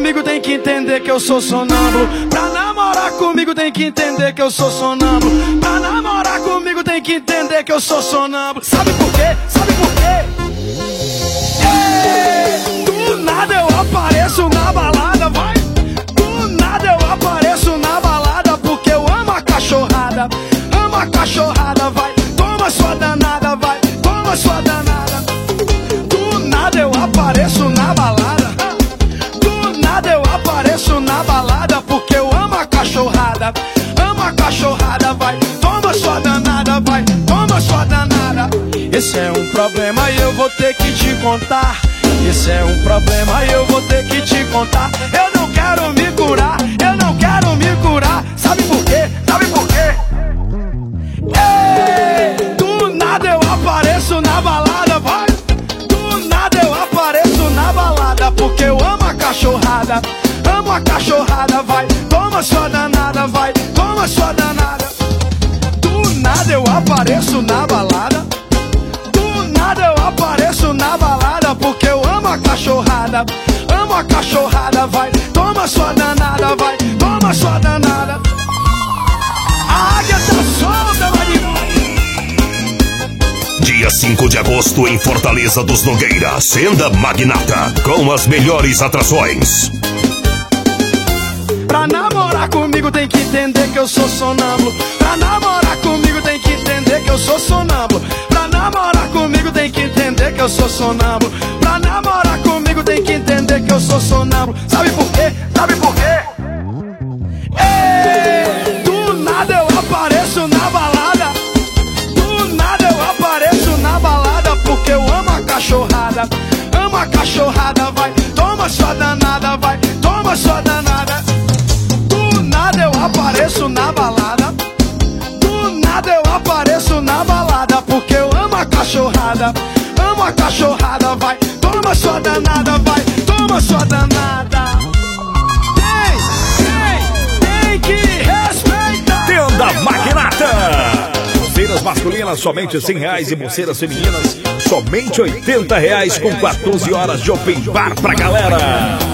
comigo tem que entender que eu sou sonâmbulo. Pra namorar comigo tem que entender que eu sou sonâmbulo. Pra namorar comigo tem que entender que eu sou sonâmbulo. Sabe por quê? Sabe por quê? Do nada eu apareço na balada, vai. Do nada eu apareço na balada, porque eu amo a cachorrada. Amo a cachorrada, vai. Toma sua danada, vai. Toma sua danada. Do nada eu apareço na balada. Do nada eu apareço na balada, porque eu amo a cachorrada. Amo a cachorrada, vai. Toma sua danada, vai. Toma sua danada. Esse é um problema e eu vou ter que te contar. Esse é um problema e eu vou ter que te contar. Eu não quero me curar, eu não quero me curar. Sabe por quê? Sabe por quê? Do nada eu apareço na balada, vai. Do nada eu apareço na balada, porque eu amo a cachorrada. Amo a cachorrada, vai. Toma sua danada, vai. Toma sua danada. Do nada eu apareço na balada. Do nada eu apareço na balada, porque eu amo a cachorrada. Amo a cachorrada, vai. Toma sua danada, vai. Toma sua danada. A águia tá solta, maninho. Dia 5 de agosto em Fortaleza dos Nogueira, Senda Magnata, com as melhores atrações. Pra namorar comigo tem que entender que eu sou sonâmbulo. Pra namorar comigo tem que entender que eu sou sonâmbulo. Pra namorar comigo tem que entender que eu sou sonâmbulo. Pra namorar comigo tem que entender que eu sou sonâmbulo. Sabe por quê? Sabe por quê? Do nada eu apareço na balada. Do nada eu apareço na balada, porque eu amo a cachorrada. Amo a cachorrada, vai. Toma sua danada, vai. Toma sua danada. Do nada eu apareço na balada. Do nada eu apareço na balada, porque eu amo a cachorrada. Amo a cachorrada, vai. Toma sua danada, vai. Toma sua danada. Tem que respeitar. Tenda Magnata. Pulseiras masculinas somente R$100 e pulseiras femininas somente R$80, com 14 horas de open bar pra galera.